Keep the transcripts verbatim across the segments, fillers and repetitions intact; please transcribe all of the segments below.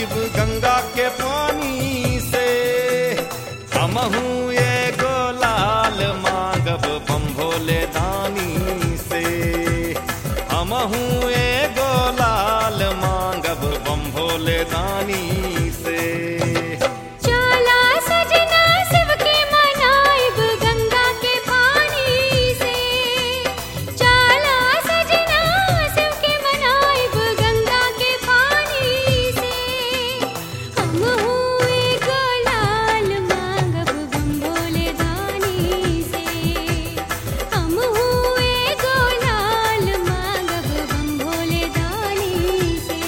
मनाइब गंगा के पानी से। हमहू एगो लाल मांगब बम भोले दानी से। हमहू एगो लाल मांगब बम भोले दानी से। चला सजना शिव के मनाइब गंगा के पानी से। चला सजना शिव के मनाइब गंगा के पानी से। हमहू एगो लाल मांगब बम भोले दानी से। हमहू एगो लाल मांगब बम भोले दानी से।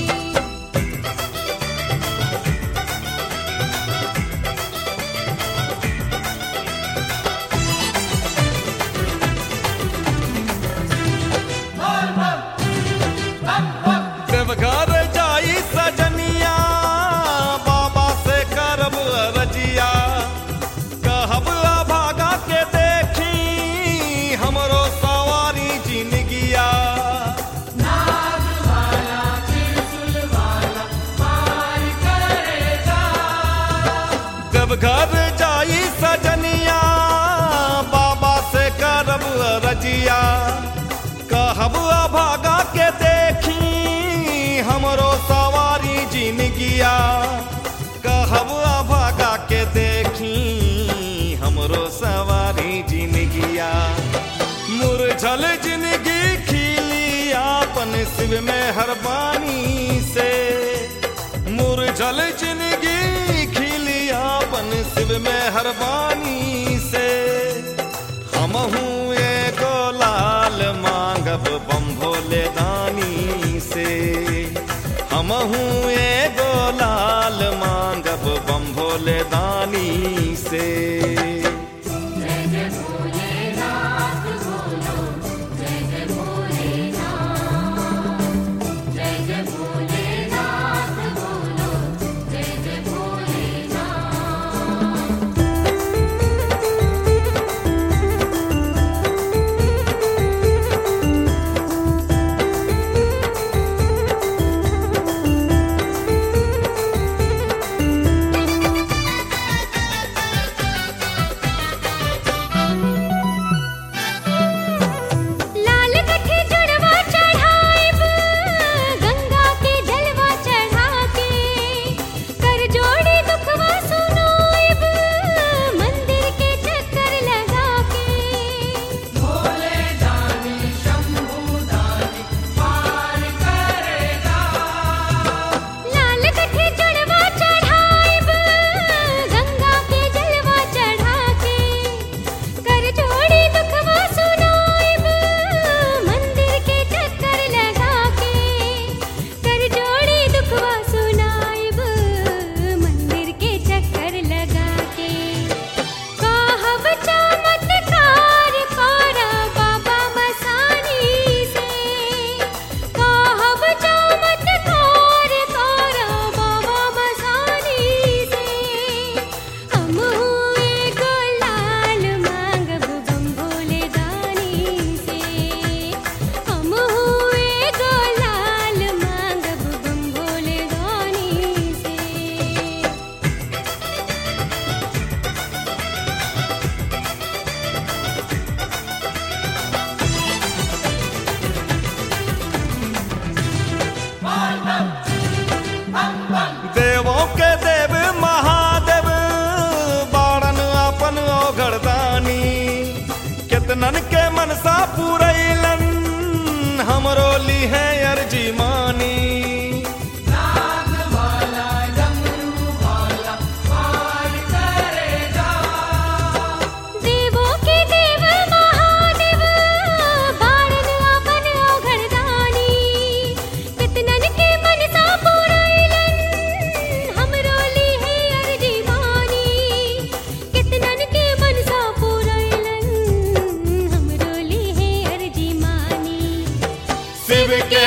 देवघर जाई सजनिया बाबा से करब रजिया। कहब भागा के देखी हमरो सवारी जिनगिया। देवघर जाई सजनिया बाबा से करब रजिया। कहब भागा के देखी हमरो सवारी जिनगिया। कहब भागा के देखी हमरो सवारी जिनगिया। मुरझल जिंदगी खिली आपन शिव में हरबानी से। मुरझल जिंदगी खिली आपन शिव में हरबानी से। हमहू एगो लाल मांगब बम भोले दानी से। हमहू एगो लाल मांगब बम भोले दानी से। लाल कठी जुड़वा चढ़ाइब गंगा के जलवा चढ़ा के। कर जोड़ी दुखवा सुनाइब मंदिर के चक्कर लगा के। लाल कठी जुड़वा चढ़ाइब गंगा के जलवा चढ़ा के। कर जोड़ी दुखवा सुनाइब मंदिर के चक्कर लगा के। कर जोड़ी दुखवा सुनाइब मंदिर के चक्कर लगा के। कहब चमत्कार करा बाबा मसानी से। कहब चमत्कार करा बाबा मसानी से। हमहू एगो लाल मांगब बम भोले दानी से। हमहू एगो लाल मांगब बम भोले दानी से। देवों के देव महादेव बाड़न अपन ओघड़दानी। केतनन के मनसा पुरैलन हमरो लिहे अर्जी मानी। देवों के देव महादेव बाड़न अपन ओघड़दानी। कितनन के मनसा पुरैलन हमरो लिहे अर्जी मानी। कितनन के मनसा पुरैलन हमरो लिहे अर्जी मानी। शिव के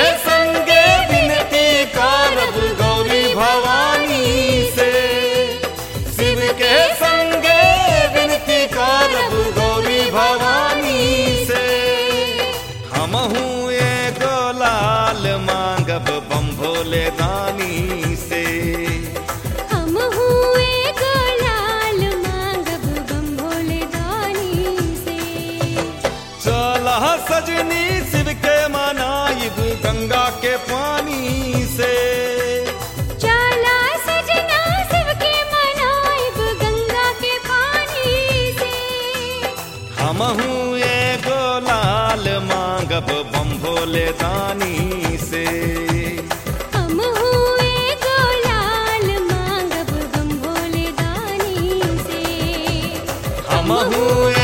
हमहू एगो लाल मांगब बम भोले दानी से। हमहू एगो लाल मांगब बम भोले दानी से। हमहू